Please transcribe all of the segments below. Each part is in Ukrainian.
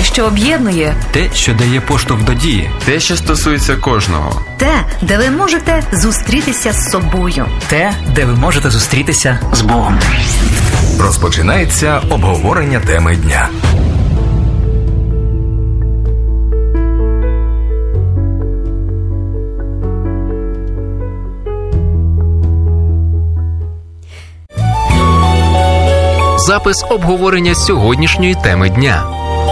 Те, що об'єднує. Те, що дає поштовх до дії. Те, що стосується кожного. Те, де ви можете зустрітися з собою. Те, де ви можете зустрітися з Богом. Розпочинається обговорення теми дня. Запис обговорення сьогоднішньої теми дня.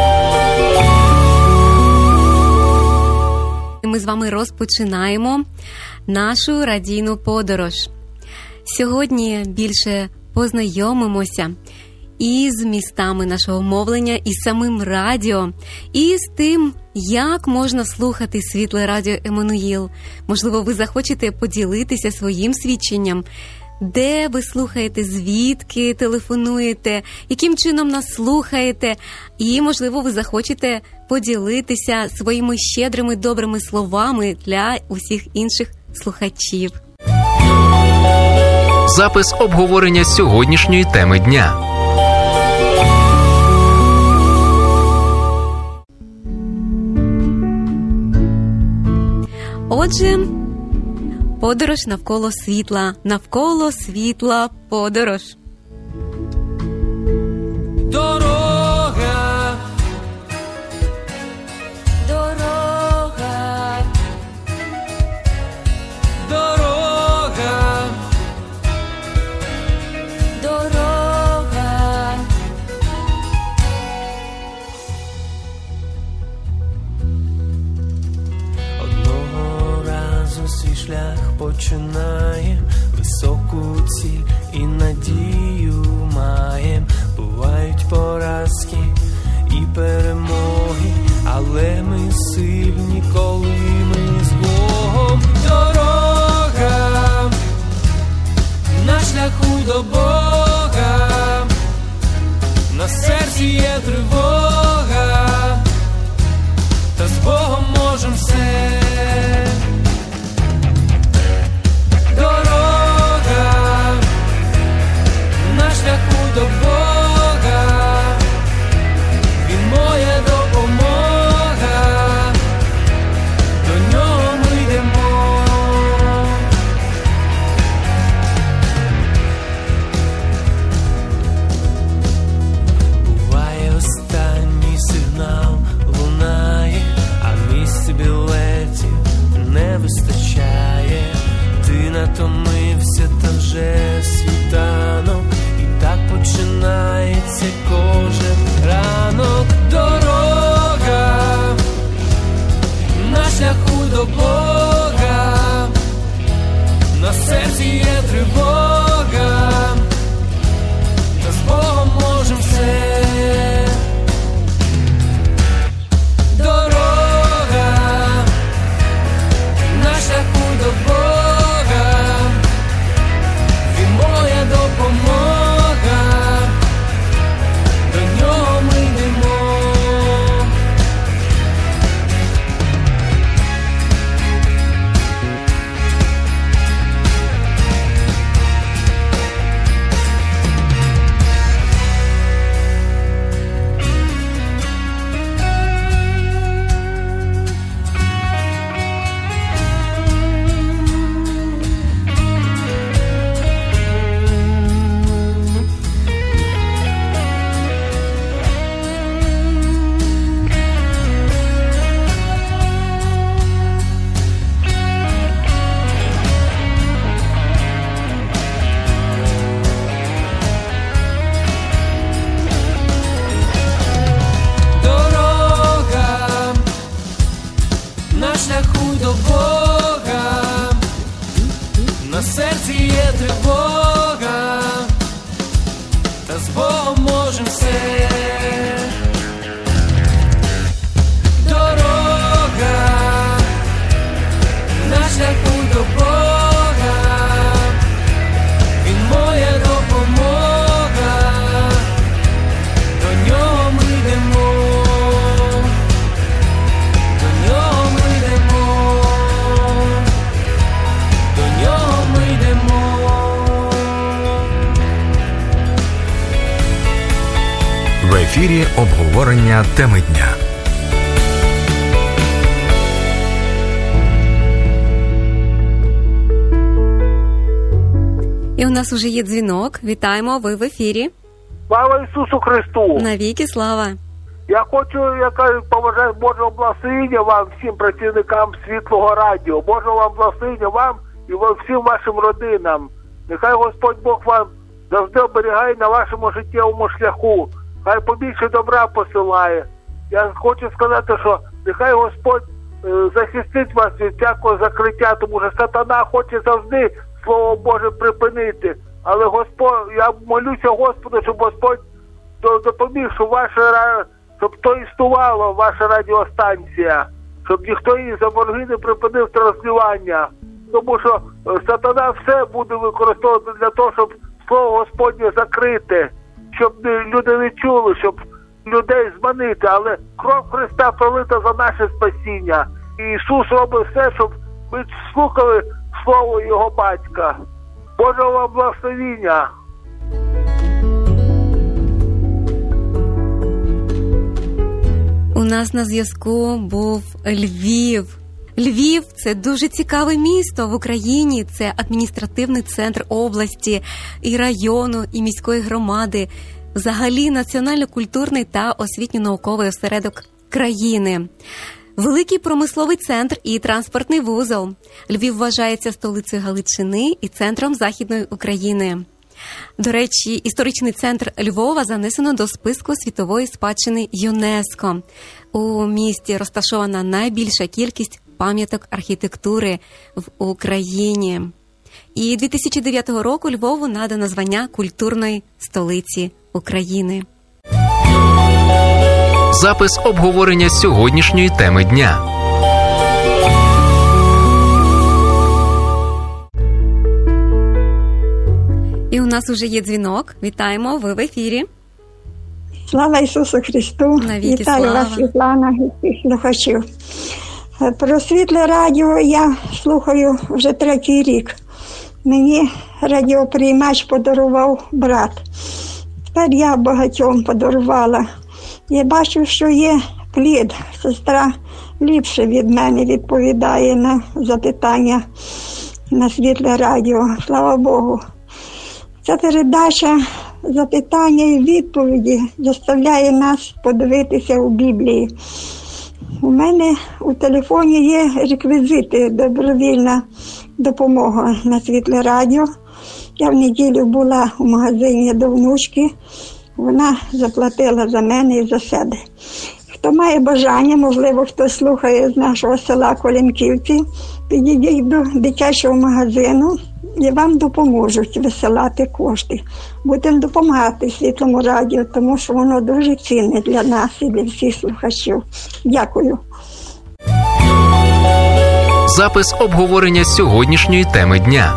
Ми з вами розпочинаємо нашу радійну подорож. Сьогодні більше познайомимося із містами нашого мовлення, із самим радіо, і з тим, як можна слухати світле радіо Еммануїл. Можливо, ви захочете поділитися своїм свідченням, де ви слухаєте, звідки телефонуєте, яким чином нас слухаєте, і, можливо, ви захочете поділитися своїми щедрими добрими словами для усіх інших слухачів. Запис обговорення сьогоднішньої теми дня. Отже, подорож навколо світла. Навколо світла подорож. Дорога, дорога, дорога, дорога. Одного разу свій шлях починає, високу ціль і надію маєм. Бувають поразки і перемоги, але ми сильні, коли ми з Богом. Дорога на шляху до Бога, на серці є тривога, та з Богом можем все. Дорога на шляху до Бога, Він моя допомога, до нього ми йдемо. Буває останній сигнал лунає, а місце білеті ефірі обговорення теми дня. І у нас уже є дзвінок. Вітаємо, ви в ефірі. Слава Ісусу Христу! Навіки слава! Я хочу, поважати Божого благословення вам, всім працівникам Світлого Радіо. Божого вам благословення вам і всім вашим родинам. Нехай Господь Бог вам завжди оберігає на вашому життєвому шляху. Хай побільше добра посилає. Я хочу сказати, що нехай Господь захистить вас від всякого закриття, тому що сатана хоче завжди Слово Боже припинити. Але Господь, я молюся Господу, щоб Господь допоміг, щоб то існувала ваша радіостанція, щоб ніхто її за борги не припинив транслювання. Тому що сатана все буде використовувати для того, щоб Слово Господнє закрити, щоб люди не чули, щоб людей зманити. Але кров Христа пролита за наше спасіння. І Ісус робить все, щоб ми слухали Слово Його Батька. Божого вам благословіння! У нас на зв'язку був Львів. Львів – це дуже цікаве місто в Україні. Це адміністративний центр області, і району, і міської громади. Взагалі національно-культурний та освітньо-науковий осередок країни. Великий промисловий центр і транспортний вузол. Львів вважається столицею Галичини і центром Західної України. До речі, історичний центр Львова занесено до списку світової спадщини ЮНЕСКО. У місті розташована найбільша кількість пам'яток архітектури в Україні. І 2009 року Львову надано звання культурної столиці України. Запис обговорення сьогоднішньої теми дня. І у нас уже є дзвінок. Вітаємо, ви в ефірі. Слава Ісусу Христу! Навіки Вітаю слава. вас, Світлана, і всіх слухачів. Про Світле радіо я слухаю вже 3-й рік. Мені радіоприймач подарував брат. Тепер я багатьом подарувала. Я бачу, що є плід. Сестра ліпше від мене відповідає на запитання на Світле радіо. Слава Богу. Ця передача запитання і відповіді заставляє нас подивитися у Біблії. У мене у телефоні є реквізити «Добровільна допомога» на Світле радіо. Я в неділю була у магазині до внучки. Вона заплатила за мене і за себе. Хто має бажання, можливо, хто слухає з нашого села Колінківці, підійдіть до дитячого магазину і вам допоможуть висилати кошти. Будемо допомагати Світлому радіо, тому що воно дуже цінне для нас і для всіх слухачів. Дякую. Запис обговорення сьогоднішньої теми дня.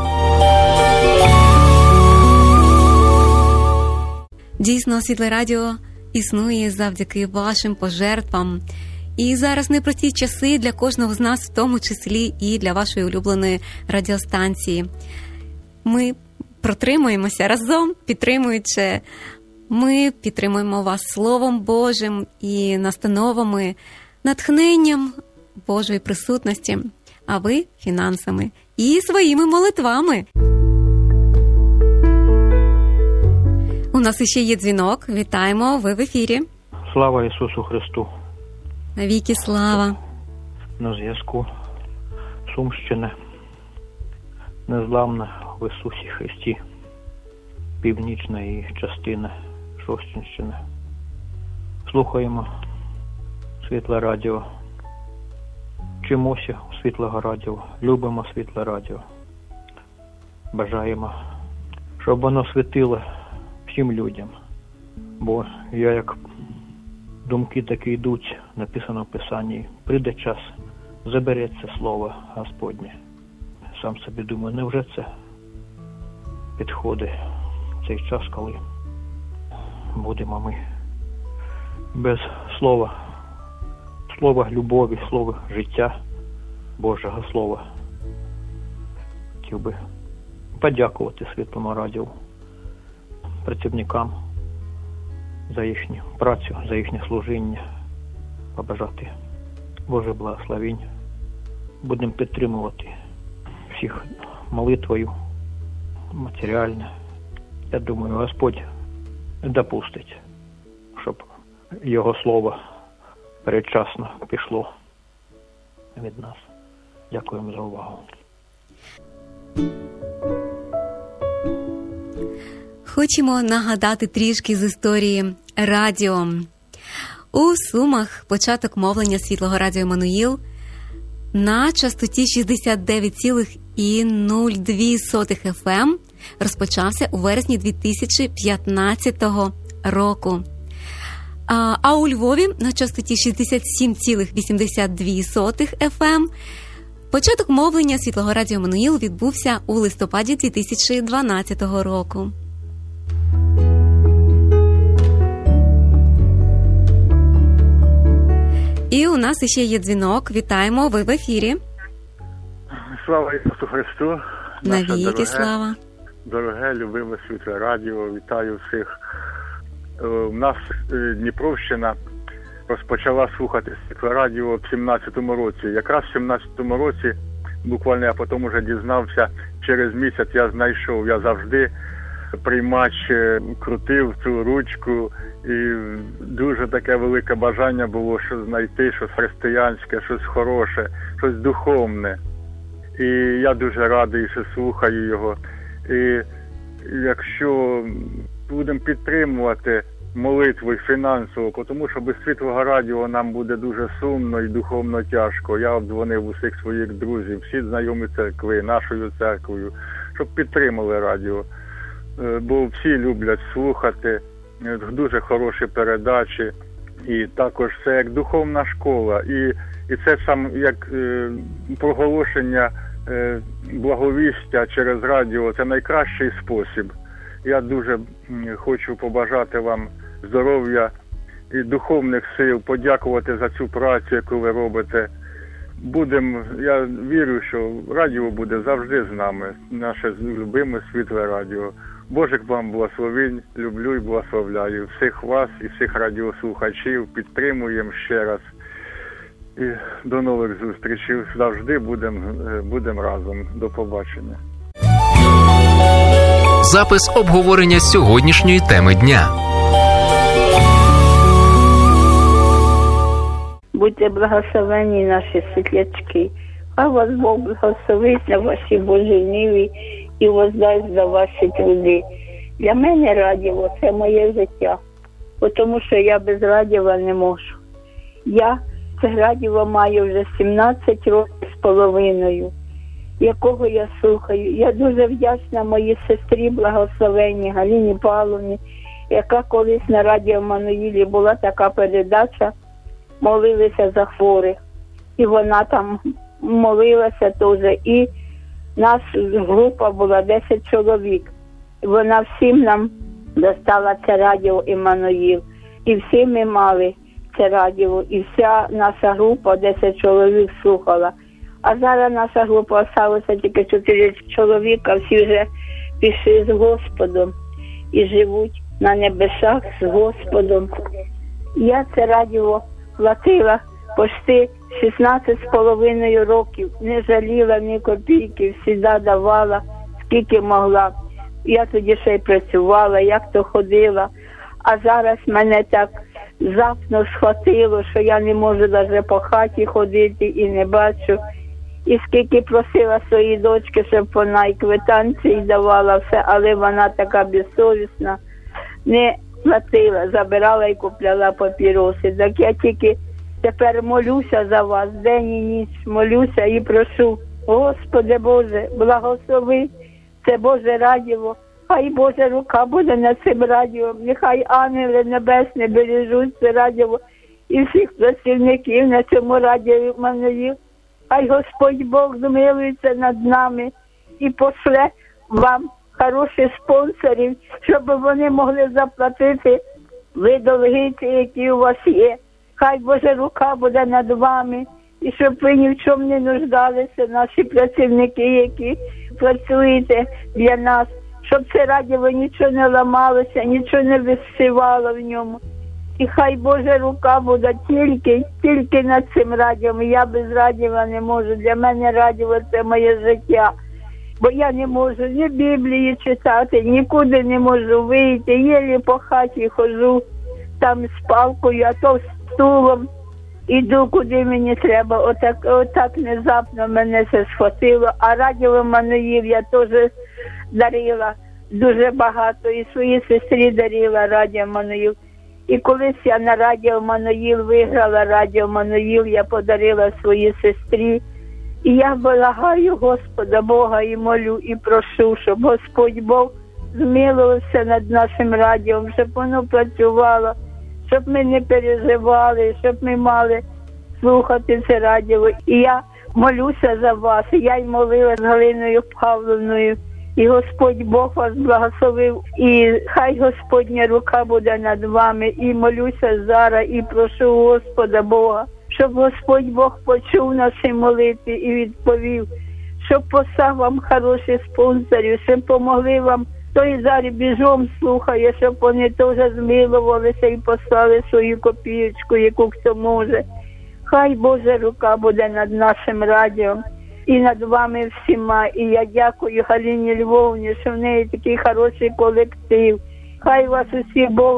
Дійсно, Світле радіо існує завдяки вашим пожертвам. І зараз непрості часи для кожного з нас, в тому числі і для вашої улюбленої радіостанції. Ми протримуємося разом, підтримуючи. Ми підтримуємо вас Словом Божим і настановами, натхненням Божої присутності, а ви – фінансами і своїми молитвами. У нас іще є дзвінок. Вітаємо, ви в ефірі. Слава Ісусу Христу! Навіки слава! На зв'язку Сумщини, незламна в Ісусі Христі, північна її частина Шостинщини. Слухаємо Світле радіо, вчимося у Світлого радіо, любимо Світле радіо. Бажаємо, щоб воно світило всім людям, бо як думки такі йдуть, написано в Писанні, прийде час, забереться слово Господнє. Сам собі думаю, невже це підходить цей час, коли будемо ми без слова любові, слова життя, Божого Слова. Хотів би подякувати Світлому радіо, працівникам за їхню працю, за їхнє служіння. Побажати Боже благословінь. Будемо підтримувати всіх молитвою, матеріально. Я думаю, Господь допустить, щоб Його Слово передчасно пішло від нас. Дякуємо за увагу. Хочемо нагадати трішки з історії радіо. У Сумах початок мовлення Світлого Радіо Еммануїл на частоті 69,02 FM розпочався у вересні 2015 року. А у Львові на частоті 67,82 FM початок мовлення Світлого Радіо Еммануїл відбувся у листопаді 2012 року. І у нас іще є дзвінок. Вітаємо, ви в ефірі. Слава Ісусу Христу. Навіки слава. Дороге, любиме Світле Радіо, вітаю всіх. У нас Дніпровщина розпочала слухати Світле Радіо в 17-му році. Якраз в 17-му році, буквально я потім вже дізнався, через місяць я знайшов, я завжди приймач крутив цю ручку, і дуже таке велике бажання було щось знайти, щось християнське, щось хороше, щось духовне. І я дуже радий, що слухаю його. І якщо будемо підтримувати молитву фінансово, тому що без Світлого Радіо нам буде дуже сумно і духовно тяжко. Я обдзвонив усіх своїх друзів, всі знайомі церкви, нашою церквою, щоб підтримали радіо. Бо всі люблять слухати, дуже хороші передачі, і також це як духовна школа, і це сам як проголошення благовістя через радіо, це найкращий спосіб. Я дуже хочу побажати вам здоров'я і духовних сил, подякувати за цю працю, яку ви робите. Я вірю, що радіо буде завжди з нами, наше любиме Світле Радіо. Божик вам благословінь, люблю і благословляю всіх вас і всіх радіослухачів, підтримуємо ще раз. І до нових зустрічей, завжди будемо разом. До побачення. Запис обговорення сьогоднішньої теми дня. Будьте благословені наші світлячки. Хай вас Бог благословить на вашій Божій ниві і воздасть за ваші труди. Для мене радіо – це моє життя, тому що я без радіо не можу. Я це радіо маю вже 17 років з половиною, якого я слухаю. Я дуже вдячна моїй сестрі благословенній Галині Павловні, яка колись на радіо Еммануїлі була така передача «Молилися за хворих». І вона там молилася теж. І наша група була 10 чоловік. Вона всім нам достала це радіо Еммануїл. І всі ми мали це радіо. І вся наша група, 10 чоловік, слухала. А зараз наша група залишилася тільки 4 чоловіка, всі вже пішли з Господом і живуть на небесах з Господом. Я це радіо платила почти 16,5 років, не жаліла ні копійки, завжди давала, скільки могла. Я тоді ще й працювала, як то ходила. А зараз мене так завтно схватило, що я не можу навіть по хаті ходити і не бачу. І скільки просила своїй дочки, щоб вона і квитанції давала все, але вона така безсовісна, не платила, забирала і купляла папіроси. Так я тільки тепер молюся за вас, день і ніч молюся і прошу, Господи Боже, благослови це Боже радіо, хай Божа рука буде на цим радіо, нехай ангели небесні бережуть це радіо і всіх працівників на цьому радіо Еммануїл. Хай Господь Бог змилується над нами і пошле вам хороших спонсорів, щоб вони могли заплатити ви долги, які у вас є. Хай Божа рука буде над вами, і щоб ви ні в чому не нуждалися, наші працівники, які працюєте для нас, щоб це радіо нічого не ламалося, нічого не висивало в ньому. І хай Божа рука буде тільки над цим радіо. Я без радіо не можу. Для мене радіо – це моє життя. Бо я не можу ні Біблії читати, нікуди не можу вийти. Єлі по хаті ходжу, там з палкою, а то з стулом. Іду, куди мені треба. Отак внезапно мене це схватило. А радіо Мануїл я теж дарила дуже багато. І своїй сестрі дарила радіо Мануїл. І колись я на радіо Мануїл виграла радіо Мануїл, я подарила своїй сестрі. І я благаю Господа Бога і молю, і прошу, щоб Господь Бог змилувався над нашим радіо, щоб воно працювало, щоб ми не переживали, щоб ми мали слухати це радіо. І я молюся за вас, і я й молила з Галиною Павловною. І Господь Бог вас благословив, і хай Господня рука буде над вами. І молюся зараз, і прошу Господа Бога, щоб Господь Бог почув наші молитви і відповів, щоб послав вам хороших спонсорів, щоб помогли вам, той зараз біжом слухає, щоб вони теж змилувалися і послали свою копієчку, яку хто може. Хай Божа рука буде над нашим радіо і над вами всіма. І я дякую Галині Львовні, що в неї такий хороший колектив. Хай вас усі Бог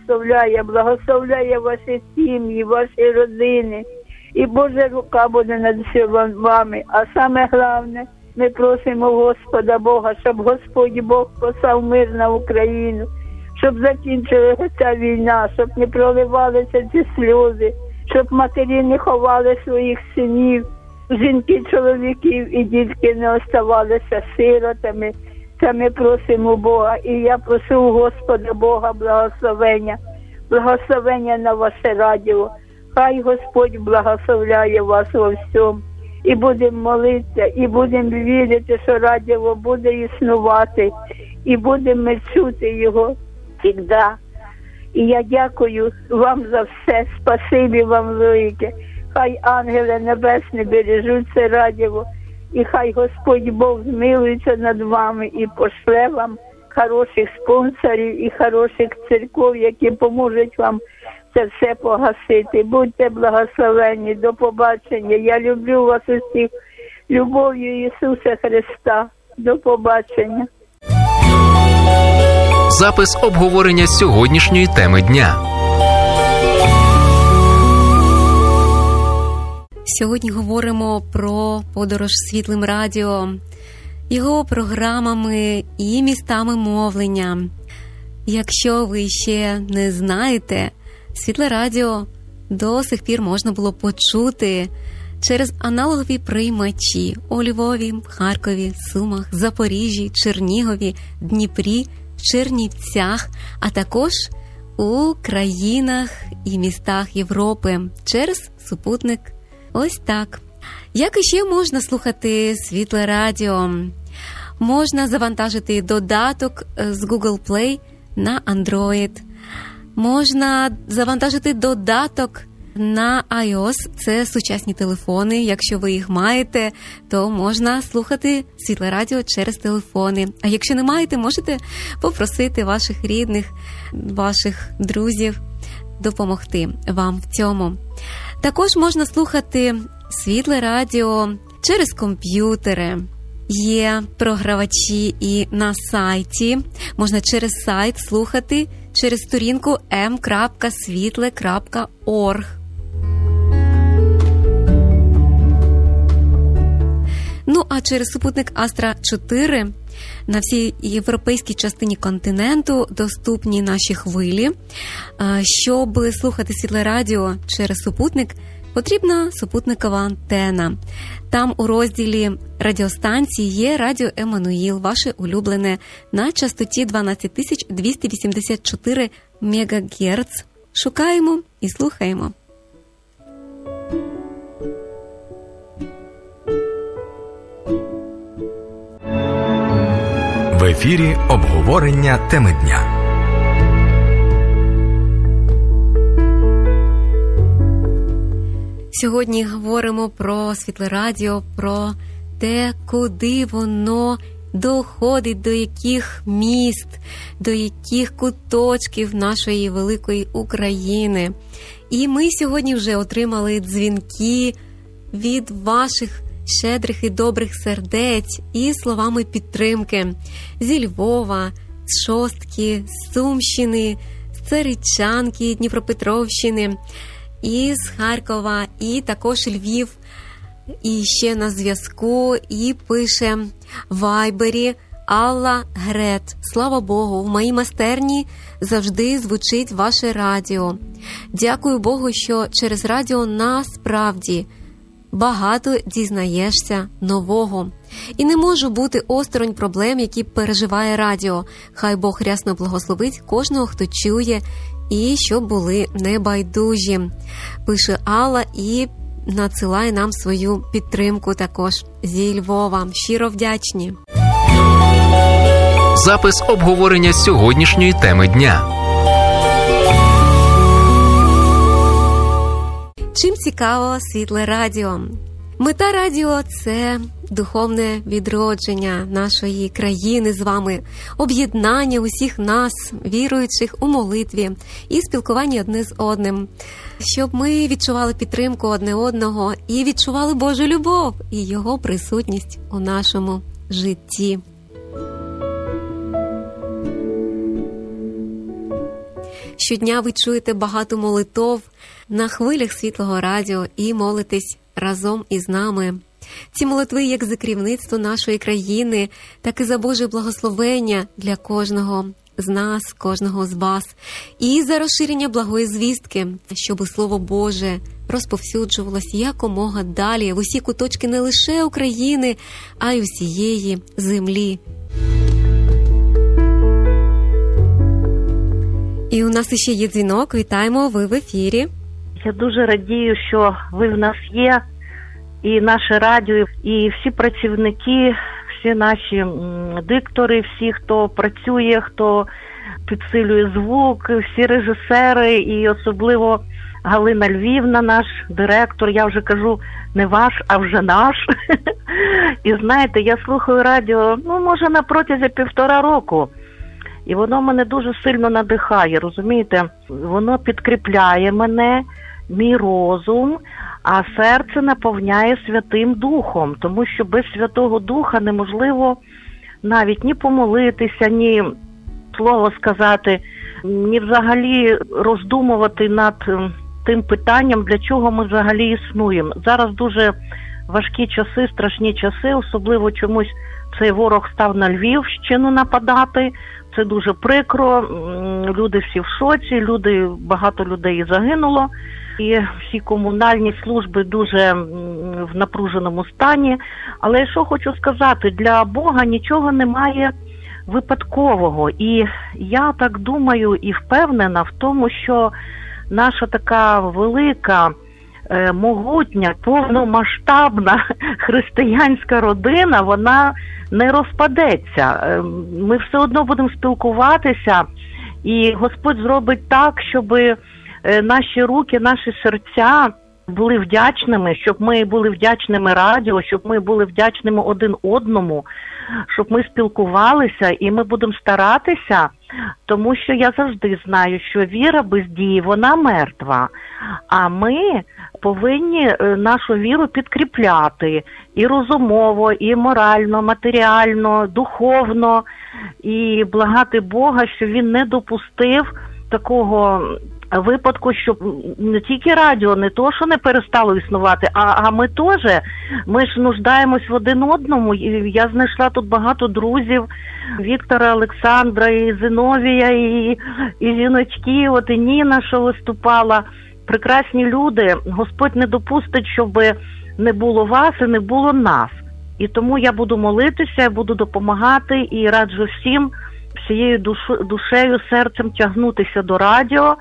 благословляє ваші сім'ї, ваші родини. І Божа рука буде над всіма вами. А саме головне, ми просимо Господа Бога, щоб Господь Бог послав мир на Україну, щоб закінчилася ця війна, щоб не проливалися ці сльози, щоб матері не ховали своїх синів, жінки, чоловіків і дітки не оставалися сиротами. Це ми просимо Бога. І я прошу Господа Бога благословення на ваше радіо. Хай Господь благословляє вас во всьому. І будемо молитися, і будемо вірити, що радіо буде існувати. І будемо чути його завжди. І я дякую вам за все. Спасибі вам велике. Хай ангели небесні бережуть це радіо. І хай Господь Бог змилується над вами і пошле вам хороших спонсорів і хороших церков, які поможуть вам це все погасити. Будьте благословені. До побачення. Я люблю вас усіх любов'ю Ісуса Христа. До побачення. Запис обговорення сьогоднішньої теми дня. Сьогодні говоримо про подорож світлим радіо, його програмами і містами мовлення. Якщо ви ще не знаєте, світле радіо до сих пір можна було почути через аналогові приймачі у Львові, Харкові, Сумах, Запоріжжі, Чернігові, Дніпрі, Чернівцях, а також у країнах і містах Європи через супутник. Ось так. Як іще можна слухати світле радіо? Можна завантажити додаток з Google Play на Android. Можна завантажити додаток на iOS. Це сучасні телефони. Якщо ви їх маєте, то можна слухати світле радіо через телефони. А якщо не маєте, можете попросити ваших рідних, ваших друзів допомогти вам в цьому. Також можна слухати світле радіо через комп'ютери. Є програвачі і на сайті. Можна через сайт слухати через сторінку m.світле.org. Ну, а через супутник Астра 4 на всій європейській частині континенту доступні наші хвилі. Щоб слухати світле радіо через супутник, потрібна супутникова антена. Там у розділі радіостанції є радіо Еммануїл, ваше улюблене, на частоті 12284 МГц. Шукаємо і слухаємо. В ефірі обговорення теми дня. Сьогодні говоримо про світле радіо, про те, куди воно доходить до яких міст, до яких куточків нашої великої України. І ми сьогодні вже отримали дзвінки від ваших щедрих і добрих сердець і словами підтримки зі Львова, з Шостки, з Сумщини, з Царичанки, Дніпропетровщини, і з Харкова, і також Львів. І ще на зв'язку, і пише в Вайбері Алла Грет. Слава Богу, в моїй майстерні завжди звучить ваше радіо. Дякую Богу, що через радіо насправді багато дізнаєшся нового. І не можу бути осторонь проблем, які переживає радіо. Хай Бог рясно благословить кожного, хто чує, і щоб були небайдужі. Пише Алла і надсилає нам свою підтримку також зі Львова. Щиро вдячні. Запис обговорення сьогоднішньої теми дня. Чим цікаво Світле радіо? Мета радіо – це духовне відродження нашої країни з вами, об'єднання усіх нас, віруючих у молитві і спілкування одне з одним, щоб ми відчували підтримку одне одного і відчували Божу любов і Його присутність у нашому житті. Щодня ви чуєте багато молитов на хвилях Світлого радіо і молитесь разом із нами. Ці молитви як за керівництво нашої країни, так і за Боже благословення для кожного з нас, кожного з вас. І за розширення благої звістки, щоб Слово Боже розповсюджувалось якомога далі в усі куточки не лише України, а й усієї землі. І у нас іще є дзвінок. Вітаємо, ви в ефірі. Я дуже радію, що ви в нас є, і наше радіо, і всі працівники, всі наші диктори, всі, хто працює, хто підсилює звук, всі режисери, і особливо Галина Львівна, наш директор, я вже кажу, не ваш, а вже наш. І знаєте, я слухаю радіо, може, на протязі 1,5 року. І воно мене дуже сильно надихає, розумієте? Воно підкріпляє мене, мій розум, а серце наповняє Святим Духом, тому що без Святого Духа неможливо навіть ні помолитися, ні слово сказати, ні взагалі роздумувати над тим питанням, для чого ми взагалі існуємо. Зараз дуже важкі часи, страшні часи, особливо чомусь цей ворог став на Львівщину нападати. Це дуже прикро, люди всі в шоці, багато людей загинуло, і всі комунальні служби дуже в напруженому стані. Але що хочу сказати, для Бога нічого немає випадкового. І я так думаю і впевнена в тому, що наша така велика, могутня, повномасштабна християнська родина, вона не розпадеться. Ми все одно будемо спілкуватися, і Господь зробить так, щоб наші руки, наші серця були вдячними, щоб ми були вдячними радіо, щоб ми були вдячними один одному, щоб ми спілкувалися, і ми будемо старатися, тому що я завжди знаю, що віра без дії, вона мертва, а ми повинні нашу віру підкріпляти і розумово, і морально, матеріально, духовно, і благати Бога, що Він не допустив такого випадку, щоб не тільки радіо, не то, що не перестало існувати, а ми теж, ми ж нуждаємось в один одному. І я знайшла тут багато друзів, Віктора, Олександра, і Зиновія, і жіночки, і Ніна, що виступала. Прекрасні люди. Господь не допустить, щоб не було вас і не було нас. І тому я буду молитися, я буду допомагати і раджу всім всією душею, серцем тягнутися до радіо.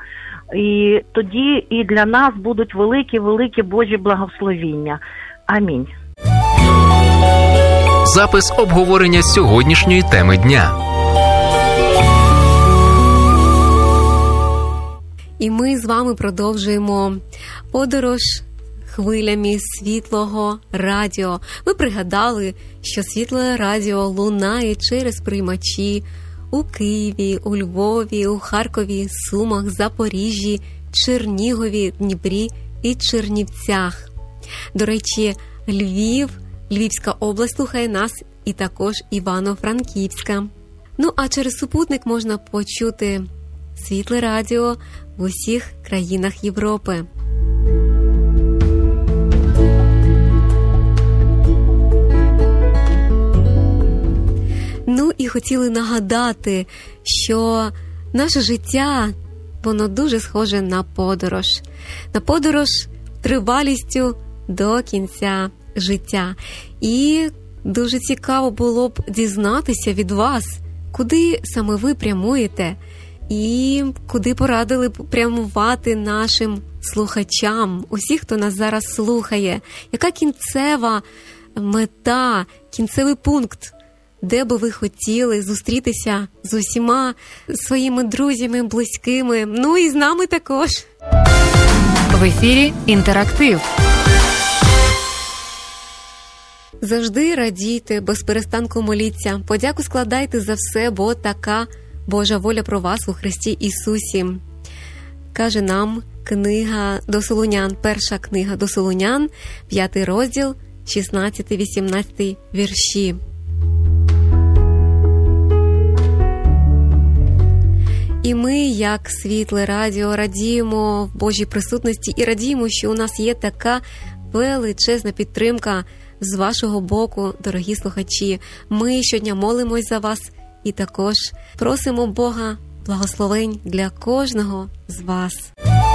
І тоді і для нас будуть великі Божі благословіння. Амінь. Запис обговорення сьогоднішньої теми дня. І ми з вами продовжуємо подорож хвилями світлого радіо. Ми пригадали, що світле радіо лунає через приймачі у Києві, у Львові, у Харкові, Сумах, Запоріжжі, Чернігові, Дніпрі і Чернівцях. До речі, Львівська область слухає нас, і також Івано-Франківська. Ну, а через супутник можна почути світле радіо в усіх країнах Європи. Ну, і хотіли нагадати, що наше життя, воно дуже схоже на подорож. На подорож тривалістю до кінця життя. І дуже цікаво було б дізнатися від вас, куди саме ви прямуєте і куди порадили б прямувати нашим слухачам, усі, хто нас зараз слухає. Яка кінцева мета, кінцевий пункт, де би ви хотіли зустрітися з усіма своїми друзями, близькими, ну і з нами також. В ефірі «Інтерактив». Завжди радійте, без перестанку моліться. Подяку складайте за все, бо така Божа воля про вас у Христі Ісусі. Каже нам книга до Солунян, перша книга до Солунян, 5 розділ, 16-18 вірші. І ми, як світле радіо, радіємо в Божій присутності і радіємо, що у нас є така величезна підтримка з вашого боку, дорогі слухачі. Ми щодня молимось за вас і також просимо Бога благословень для кожного з вас.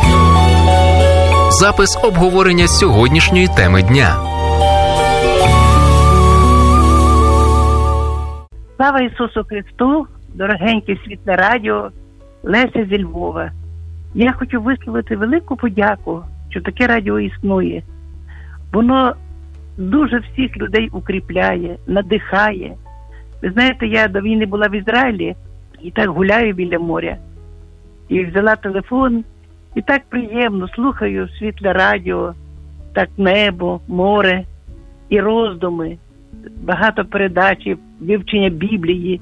Запис обговорення сьогоднішньої теми дня. Слава Ісусу Христу, дорогеньке світле радіо, Леся зі Львова. Я хочу висловити велику подяку, що таке радіо існує. Воно дуже всіх людей укріпляє, надихає. Ви знаєте, я до війни була в Ізраїлі і так гуляю біля моря. І взяла телефон, і так приємно слухаю світле радіо, так небо, море і роздуми, багато передач, вивчення Біблії.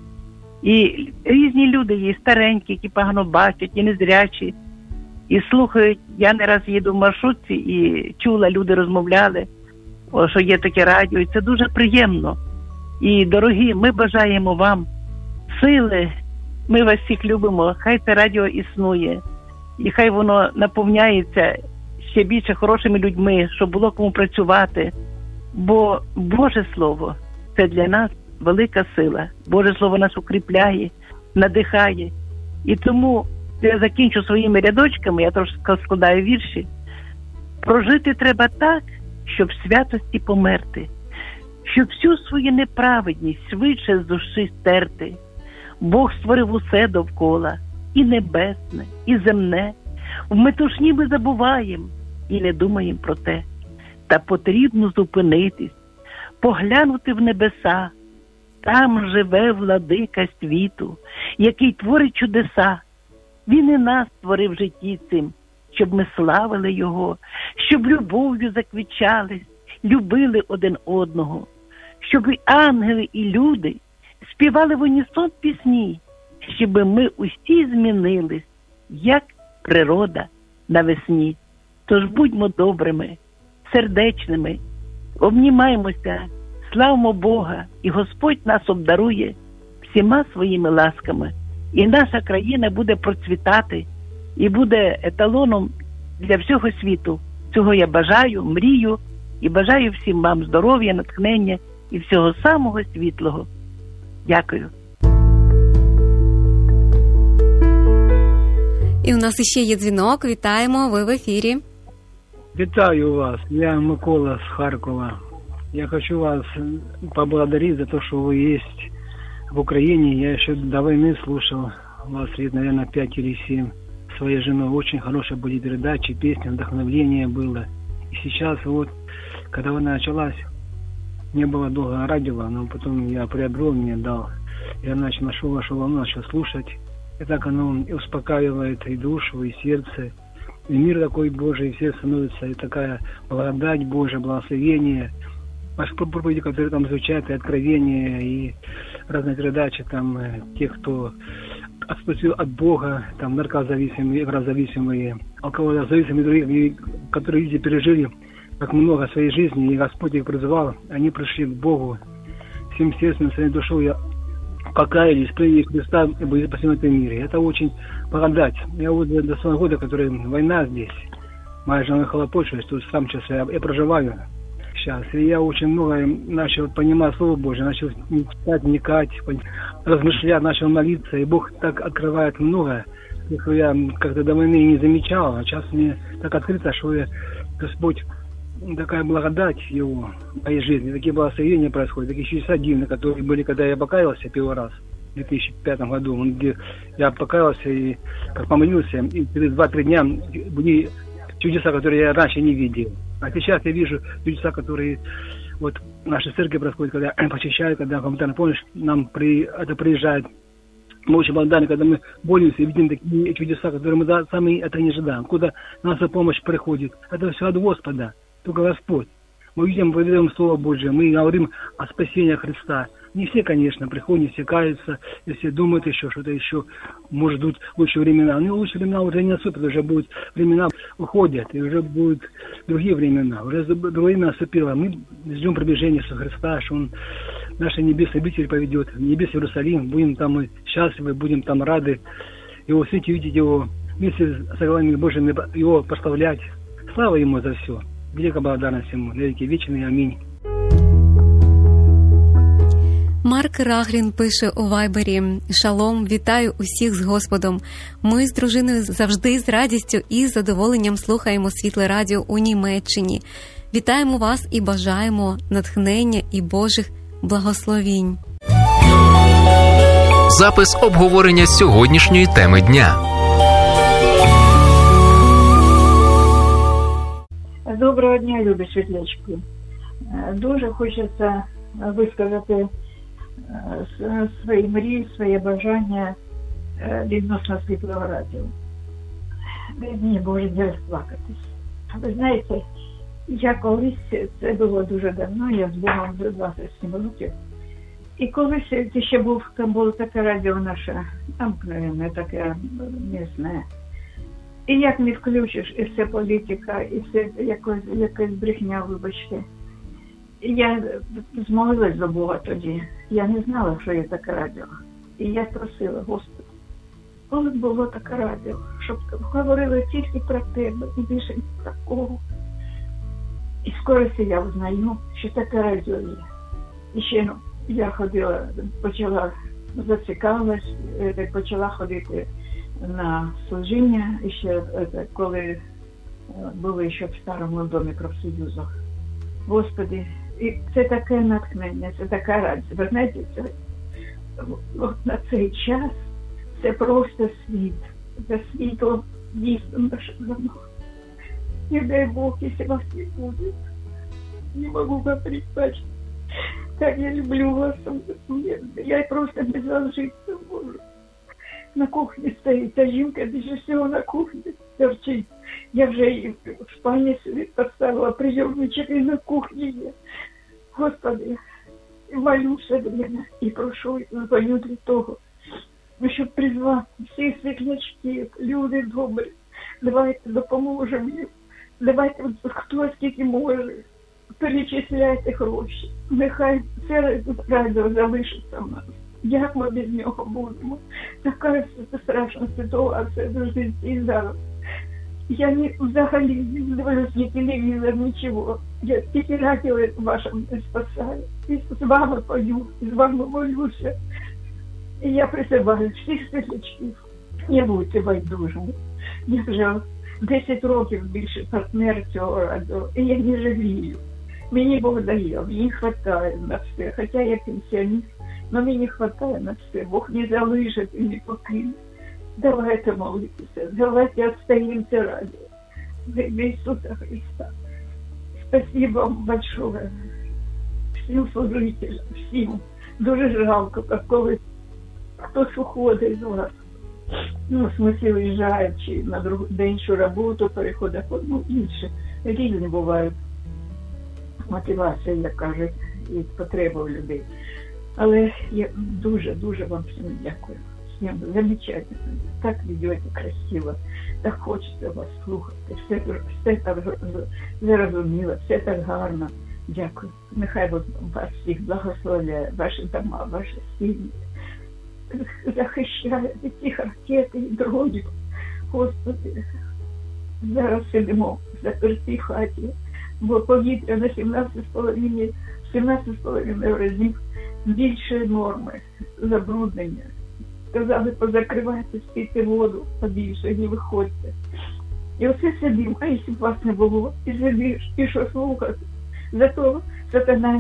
І різні люди є, старенькі, які погано бачать, і незрячі. І слухають, я не раз їду в маршрутці і чула, люди розмовляли, що є таке радіо, і це дуже приємно. І, дорогі, ми бажаємо вам сили, ми вас всіх любимо, хай це радіо існує, і хай воно наповняється ще більше хорошими людьми, щоб було кому працювати, бо Боже Слово – це для нас велика сила. Боже Слово нас укріпляє, надихає. І тому я закінчу своїми рядочками, я трошки складаю вірші. Прожити треба так, щоб в святості померти, щоб всю свою неправедність швидше з душі стерти. Бог створив усе довкола, і небесне, і земне. В метушні ми забуваємо і не думаємо про те. Та потрібно зупинитись, поглянути в небеса. Там живе владика світу, який творить чудеса. Він і нас створив в житті цим, щоб ми славили його, щоб любов'ю заквічались, любили один одного, щоб і ангели, і люди співали в унісон пісні, щоб ми усі змінились, як природа навесні. Тож будьмо добрими, сердечними, обнімаймося, славимо Бога, і Господь нас обдарує всіма своїми ласками. І наша країна буде процвітати, і буде еталоном для всього світу. Цього я бажаю, мрію, і бажаю всім вам здоров'я, натхнення і всього самого світлого. Дякую. І у нас іще є дзвінок. Вітаємо, ви в ефірі. Вітаю вас, я Микола з Харкова. Я хочу вас поблагодарить за то, что вы есть в Украине. Я еще до войны слушал вас лет, наверное, 5 или 7 своей женой. Очень хорошие были передачи, песни, вдохновление было. И сейчас вот, когда война началась, не было долго радио, но потом я приобрел, мне дал. Я нашел вашу волну, начал слушать. И так оно успокаивает и душу, и сердце. и мир такой Божий, все становится, и такая благодать Божия, благословение. Ваши проповеди, которые там звучат, и откровения, и разные передачи, там, тех, кто отступил от Бога, там, наркозависимые, игрозависимые, алкоголозависимые, другие, которые люди пережили как много в своей жизни, и Господь их призвал, они пришли к Богу всем сердцем, своей душой, покаялись, приняли Христа и были спасены в этом мире. Это очень благодать. Я вот до своего года, который война здесь, моя жена хлопочет, тут сам сейчас я проживаю сейчас. И я очень много начал понимать Слово Божье, начал читать, вникать, размышлять, начал молиться. И Бог так открывает многое, что я как-то до войны не замечал. А сейчас мне так открыто, что Господь, такая благодать Его в моей жизни, такие благословения происходят, такие чудеса дивные, которые были, когда я покаялся первый раз в 2005 году, где я покаялся и как помолился, и через 2-3 дня были чудеса, которые я раньше не видел. А сейчас я вижу чудеса, которые вот в нашей церкви происходят, когда почищают, когда комментарий, помнишь, нам это приезжает. Мы очень благодарны, когда мы молимся и видим такие чудеса, которые мы сами это не ожидаем. Куда наша помощь приходит. Это все от Господа. Только Господь. Мы видим, поведаем Слово Божие, мы говорим о спасении Христа. Не все, конечно, приходят, не все каются, не все думают еще, что-то еще, может быть, лучшие времена. Но лучшие времена уже не наступят, уже будут времена уходят, и уже будут другие времена. Уже другое время наступило. Мы ждем приближения Иисуса Христа, что Он наши небесные обители поведет, в небес Иерусалим. Будем там мы счастливы, будем там рады Его свете, видеть Его, вместе с главами Божьими Его прославлять. Слава Ему за все. Велика благодарность Ему, на веки вечные. Амінь. Марк Рагрін пише у Вайбері: «Шалом, вітаю усіх з Господом. Ми з дружиною завжди з радістю і задоволенням слухаємо Світле Радіо у Німеччині. Вітаємо вас і бажаємо натхнення і Божих благословінь». Запис обговорення сьогоднішньої теми дня. Доброго дня, любі світлячки. Дуже хочеться висказати свої мрії, своє бажання відносно Світлого Радіо. Мені Боже не розплакатись. Ви знаєте, я колись, це було дуже давно, я з Богом вже 27 років, і колись ще було таке радіо наше, амкновенне, таке місне. І як не включиш, і все політика, і все якась брехня, вибачте. Я змолилась до Бога тоді. Я не знала, що є таке радіо. І я просила, Господи, коли б було таке радіо, щоб говорили тільки про тебе і більше ні про кого. І скоро я узнаю, що таке радіо є. І ще я ходила, зацікавилась, почала ходити на служіння, ще коли були ще в старому домі профсоюзу. Господи, і це таке натхнення, це така радість. Ви знаєте, от на цей час це просто світ. Це світло дійсно наше давно. Не дай Бог, якщо вас не буде. Не можу вам представити, як я люблю вас. Я просто без вас жити не можу. На кухні стоїть, та жінка більше всього на кухні торчить. Я вже і в спальні собі поставила прийомничок, і на кухні є. Господи, молюся до мене і прошу, звоню для того, щоб призвати всіх світлячків, люди добрі. Давайте допоможемо їм. Давайте, хто скільки може, перечисляйте гроші. Нехай це радіо залишиться в нас. Як ми без нього будемо? Така страшна ситуація в житті зараз. Я взагалі не дивлюсь ні телевізор, нічого. Я тільки радіо ваше не спасаю. І з вами пою, і з вами молюся. І я призиваю всіх світлячків. Не будьте байдужими. Я вже 10 років більше партнер цього радіо. І я не жалію. Мені Бог дає, мені вистачає на все. Хоча я пенсіоніст. Но мені хватає на все. Бог не залишить і не покине. Давайте молитися. Давайте отстоїмося радіо. Во имя Иисуса Христа. Спасибо вам большое. Всім служителям, всім. Дуже жалко, коли хтось уходить з вас. Ну, в смислі, виїжджаючи на іншу роботу, переходить, ну, інше. Різні бувають мотивації, як кажуть, і потреби у людей. Але я дуже вам всім дякую. Всім замечательно. Так ведете красиво. Так хочеться вас слухати. Все так зрозуміло, все так гарно. Дякую. Нехай вас всіх благословляє, ваші дома, ваші сім'ї. Захищає від цих ракет і дронів. Господи, зараз сидимо в запертій хаті, бо повітря на 17,5 разів більше норми забруднення. Сказали, позакривайте, спійте воду побільше, не виходьте. І оце сидимо, а якщо б вас не було, і сидиш, і що слухати. Зато сатана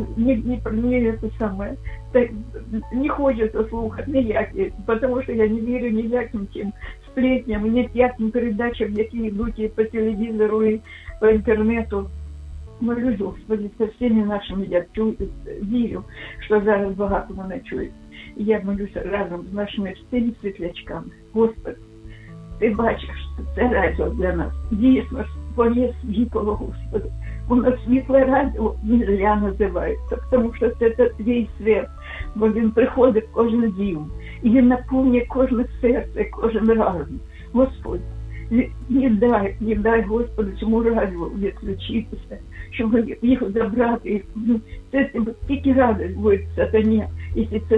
не хочется слухать ніякі, тому що я не вірю ніяким тим сплетням, ніяким передачам, які йдуть і по телевізору, і по інтернету. Молюсь, Господи, со всеми нашими, я вірю, що зараз багато мене чують. І я молюся разом з нашими всіми світлячками. Господи, ти бачиш, що це радіо для нас дійсно твоє світло, Господи. Воно світле радіо нельзя називається, тому що це твій світ, бо він приходить в кожен дім, і він наповнює кожне серце, кожен разум. Господь, не дай, Господи, цьому радіо відключитися, щоб їх забрати. Це тільки радість буде сатані, якщо це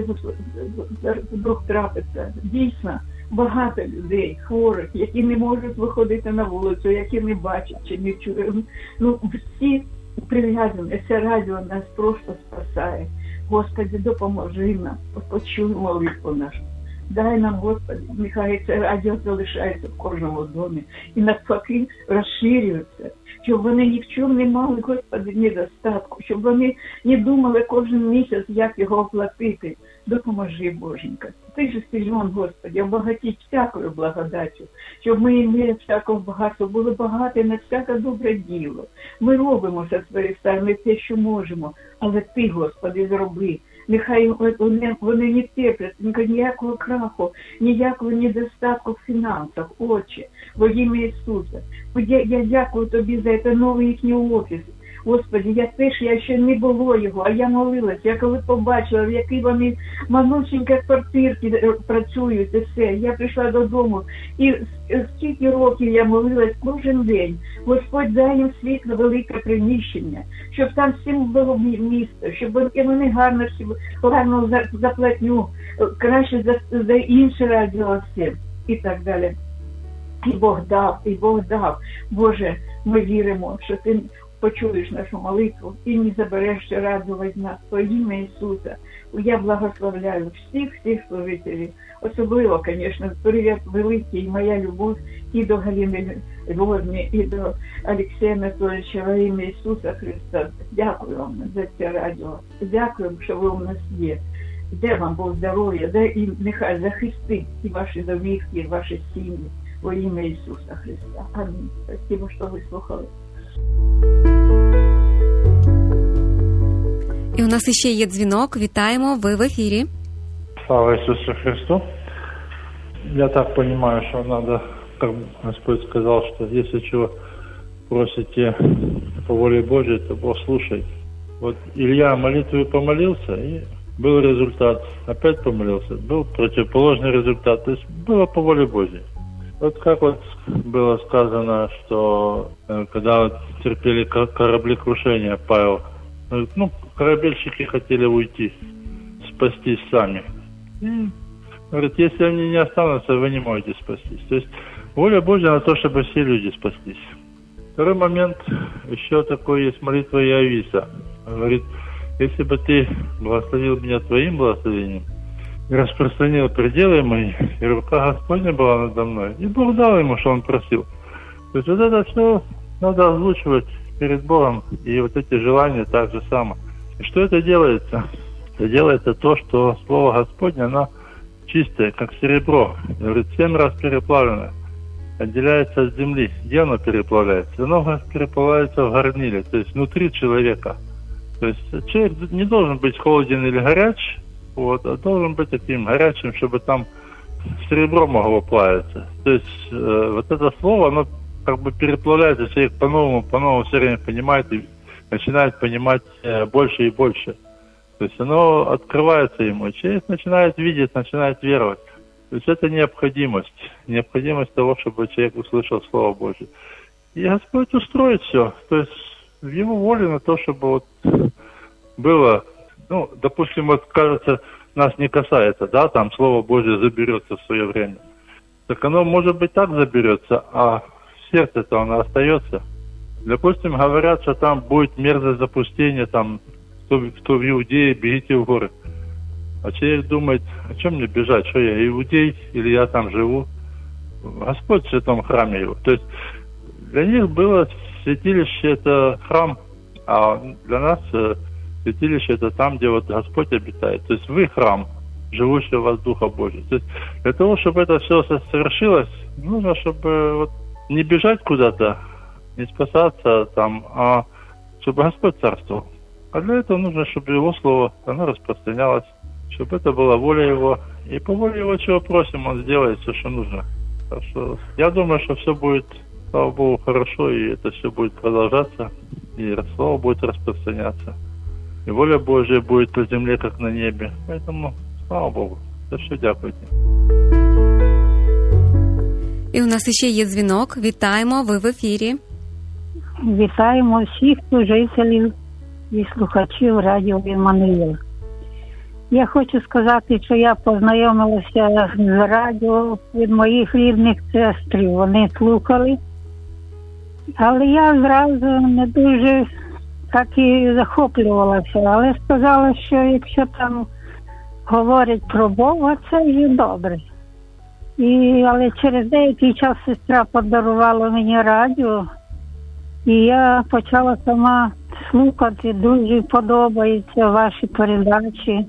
вдруг трапиться. Дійсно, багато людей, хворих, які не можуть виходити на вулицю, які не бачать чи не чують. Ну, всі прив'язані, це радіо нас просто спасає. Господи, допоможи нам, почуй молитву нашу. Дай нам, Господи, нехай це радіо залишається в кожному домі і навпаки розширюється, щоб вони ні в чому не мали, Господи, недостатку, щоб вони не думали кожен місяць, як його оплатити. Допоможи, Боженька. Ти ж сильон, Господи, обагатіть всякою благодаттю, щоб ми імели всякого багатства, були багаті на всяке добре діло. Ми робимо зі своєї сторони те, що можемо, але Ти, Господи, зроби. Нехай вони не терплять ніякого краху, ніякого недостатку в фінансах, Отче, во ім'я Ісуса. Я дякую Тобі за це новий їхній офіс. Господи, я ще не було його, а я молилась, я коли побачила, в якій вони манусенькі квартирки працюють і все. Я прийшла додому, і скільки років я молилась кожен день. Господь, дай їм світло, велике приміщення, щоб там всім було місто, щоб вони гарно заплатню, краще за інше радіо всім і так далі. І Бог дав. Боже, ми віримо, що Ти почуєш нашу молитву і не заберешся радувати нас во ім'я Ісуса. Я благословляю всіх служителів. Особливо, звісно, привіт великий, моя любов і до Галини Львовни, і до Олексія Анатолійовича во ім'я Ісуса Христа. Дякую вам за це радіо. Дякую, що ви у нас є. Дай вам Бог здоров'я, і нехай захистить і ваші домівки, і ваші сім'ї во ім'я Ісуса Христа. Амінь. Спасибо, що ви слухали. І у нас іще є дзвінок. Вітаємо, ви в ефірі. Слава Иисусу Христу. Я так понимаю, что надо, как Господь сказал, что если чего просите по воле Божьей, то Бог слушает. Вот Илья молитву помолился, и был результат. Опять помолился, был противоположный результат. То есть было по воле Божьей. Вот как вот было сказано, что когда вот терпели кораблекрушение, Павел, корабельщики хотели уйти, спастись сами. И говорит, если они не останутся, вы не можете спастись. То есть воля Божья на то, чтобы все люди спаслись. Второй момент, еще такой есть молитва Иовиса. Говорит, если бы ты благословил меня твоим благословением, и распространил пределы мои, и рука Господня была надо мной, и Бог дал ему, что он просил. То есть вот это все надо озвучивать перед Богом, и вот эти желания так же само. И что это делается? Это делается то, что Слово Господне, оно чистое, как серебро. Говорит, 7 раз переплавленное. Отделяется от земли. Где оно переплавляется? Оно переплавляется в горниле, то есть внутри человека. То есть человек не должен быть холоден или горяч, вот, а должен быть таким горячим, чтобы там серебро могло плавиться. То есть вот это слово, оно как бы переплавляется, человек по-новому все время понимает и начинает понимать больше и больше. То есть оно открывается ему, и человек начинает видеть, начинает веровать. То есть это необходимость того, чтобы человек услышал Слово Божье. И Господь устроит все. То есть в Его воле на то, чтобы вот было, ну, допустим, вот кажется, нас не касается, да, там Слово Божье заберется в свое время. Так оно, может быть, так заберется, а в сердце-то оно остается. Допустим, говорят, что там будет мерзость запустения, там, кто в Иудее, бегите в горы. А человек думает, о чем мне бежать, что я иудей или я там живу? Господь в святом храме его. То есть для них было святилище это храм, а для нас святилище это там, где вот Господь обитает. То есть вы храм, живущий у вас Духа Божия. То есть для того, чтобы это все совершилось, нужно, чтобы вот не бежать куда-то, не спасаться там, а чтобы Господь царствовал. А для этого нужно, чтобы Его Слово, оно распространялось, чтобы это была воля Его. И по воле Его, чего просим, Он сделает все, что нужно. Так что я думаю, что все будет, слава Богу, хорошо, и это все будет продолжаться, и Слово будет распространяться. И воля Божья будет на земле, как на небе. Поэтому, слава Богу, за все дякуйте. І у нас ще є дзвінок. Вітаємо, ви в ефірі. Вітаємо всіх служителів і слухачів радіо Іммануїл. Я хочу сказати, що я познайомилася з радіо від моїх рідних сестрів. Вони слухали, але я зразу не дуже так і захоплювалася. Але сказала, що якщо там говорять про Бога, це вже добре. Але через деякий час сестра подарувала мені радіо, і я почала сама слухати, дуже подобаються ваші передачі.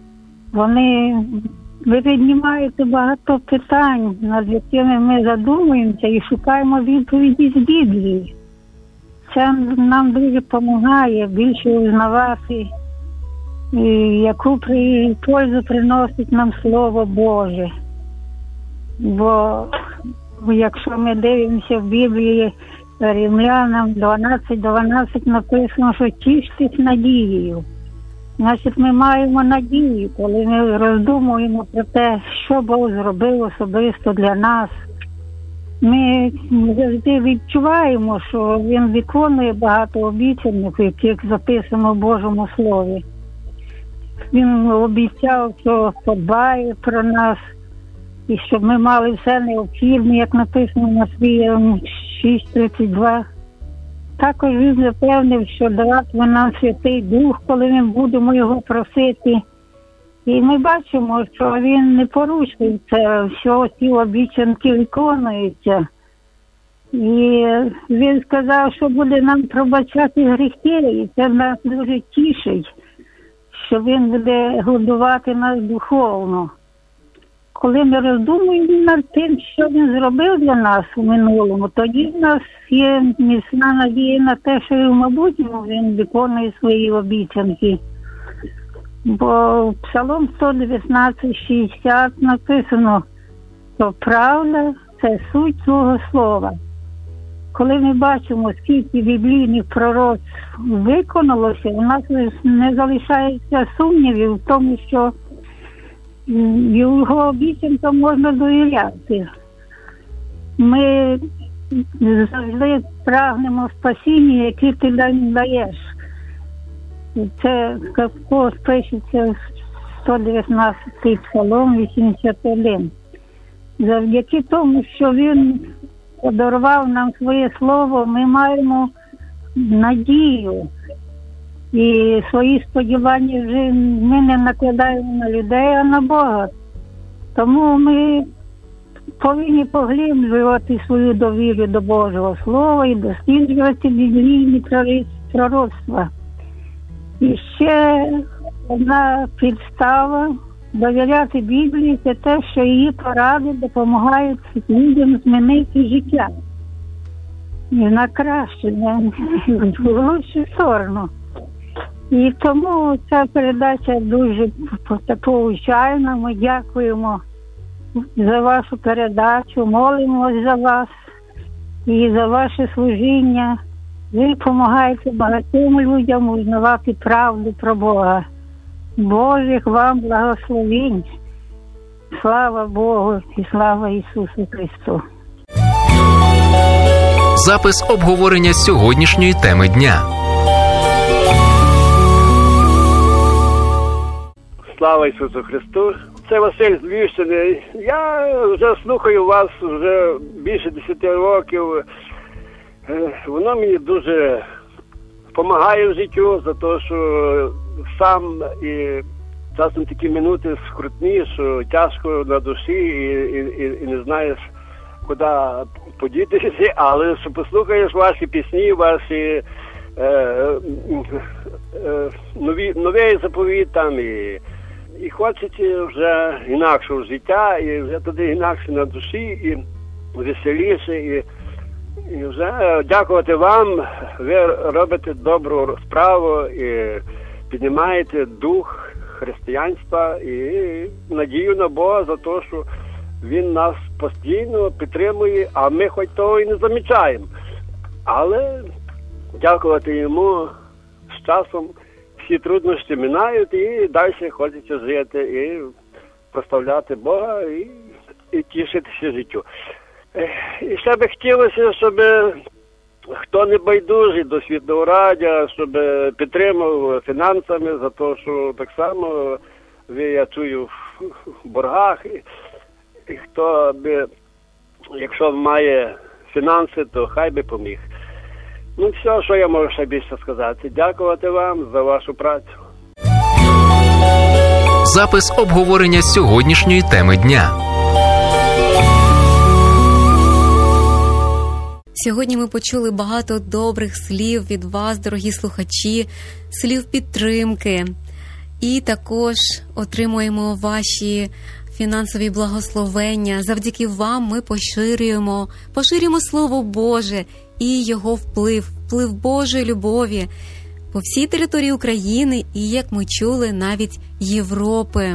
Ви піднімаєте багато питань, над якими ми задумуємося і шукаємо відповіді з Біблії. Це нам дуже допомагає більше узнавати, яку пользу приносить нам Слово Боже. Бо якщо ми дивимося в Біблії, Римлянам 12:12 написано, що тіштесь надією. Значить, ми маємо надію, коли ми роздумуємо про те, що Бог зробив особисто для нас. Ми завжди відчуваємо, що Він виконує багато обіцянок, як записано в Божому Слові. Він обіцяв, що подбає про нас, і щоб ми мали все необхідне, як написано на Матвія 6:32. Також він запевнив, що даватиме нам Святий Дух, коли ми будемо його просити. І ми бачимо, що він не порушує це, що ці обіцянки виконуються. І він сказав, що буде нам пробачати гріхи, і це нас дуже тішить, що він буде годувати нас духовно. Коли ми роздумуємо над тим, що він зробив для нас у минулому, тоді в нас є міцна надія на те, що і в майбутньому він виконує свої обіцянки. Бо Псалом 119:60 написано, що правда – це суть свого слова. Коли ми бачимо, скільки біблійних пророцтв виконалося, у нас не залишається сумнівів в тому, що його обіцянкам можна довіряти. Ми завжди прагнемо спасіння, яке ти даєш. Це також пишеться 119-й Псалом 81. Завдяки тому, що він подарував нам своє слово, ми маємо надію. І свої сподівання вже ми не накладаємо на людей, а на Бога. Тому ми повинні поглиблювати свою довіру до Божого Слова і досліджувати біблійні пророцтва. І ще одна підстава довіряти Біблії – це те, що її поради допомагають людям змінити життя. І на краще, в лучшу сторону. І тому ця передача дуже повчальна. Ми дякуємо за вашу передачу, молимось за вас і за ваше служіння. Ви допомагаєте багатьом людям узнавати правду про Бога. Божих вам благословінь. Слава Богу і слава Ісусу Христу. Запис обговорення сьогоднішньої теми дня. Слава Ісусу Христу! Це Василь з Львівщини. Я вже слухаю вас вже більше 10 років. Воно мені дуже допомагає в життю, за те, що сам і часом такі минути скрутні, що тяжко на душі і не знаєш, куди подітися, але що послухаєш ваші пісні, ваші новий заповіт там, і хочеться вже інакшого життя, і вже тоді інакше на душі, і веселіше, і вже дякувати вам, ви робите добру справу і піднімаєте дух християнства і надію на Бога за те, що Він нас постійно підтримує, а ми хоч того і не замічаємо. Але дякувати йому з часом всі труднощі минають і далі хочеться жити і прославляти Бога і тішитися життю. І ще би хотілося, щоб хто не байдужий до Світлого радіо, щоб підтримав фінансами за те, що так само ви, я чую, в боргах. І хто би, якщо має фінанси, то хай би поміг. Ну все, що я можу ще більше сказати. Дякувати вам за вашу працю. Запис обговорення сьогоднішньої теми дня. Сьогодні ми почули багато добрих слів від вас, дорогі слухачі, слів підтримки. І також отримуємо ваші фінансові благословення. Завдяки вам ми поширюємо Слово Боже і його вплив Божої любові по всій території України і, як ми чули, навіть Європи.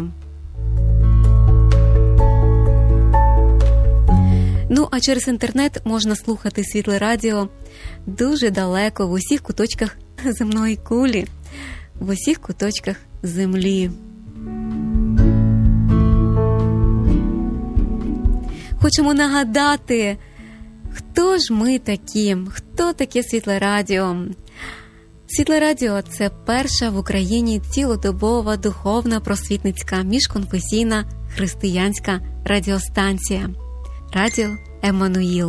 Ну, а через інтернет можна слухати Світле радіо дуже далеко, в усіх куточках земної кулі, в усіх куточках землі. Хочемо нагадати, хто ж ми такі, хто таке Світле радіо. Світле радіо – це перша в Україні цілодобова духовна просвітницька міжконфесійна християнська радіостанція. Радіо Еммануїл.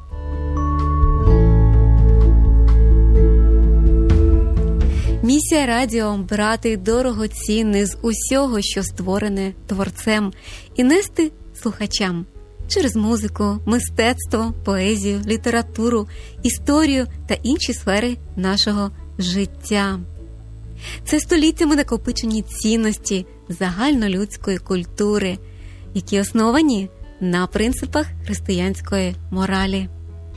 Місія радіо – брати дорогоцінне з усього, що створене Творцем, і нести слухачам через музику, мистецтво, поезію, літературу, історію та інші сфери нашого життя. Це століттями накопичені цінності загальнолюдської культури, які основані на принципах християнської моралі.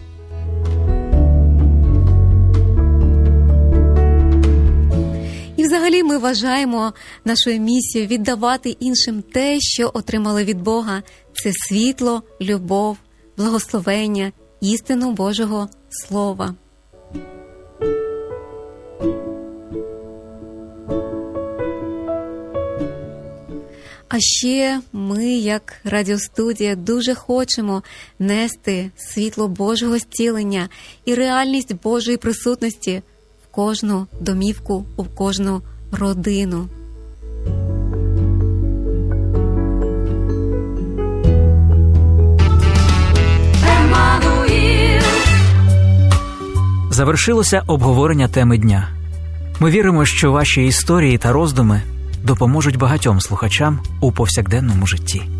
І взагалі ми вважаємо нашою місією віддавати іншим те, що отримали від Бога. Це світло, любов, благословення, істину Божого Слова. А ще ми, як радіостудія, дуже хочемо нести світло Божого зцілення і реальність Божої присутності в кожну домівку, у кожну родину. Завершилося обговорення теми дня. Ми віримо, що ваші історії та роздуми допоможуть багатьом слухачам у повсякденному житті.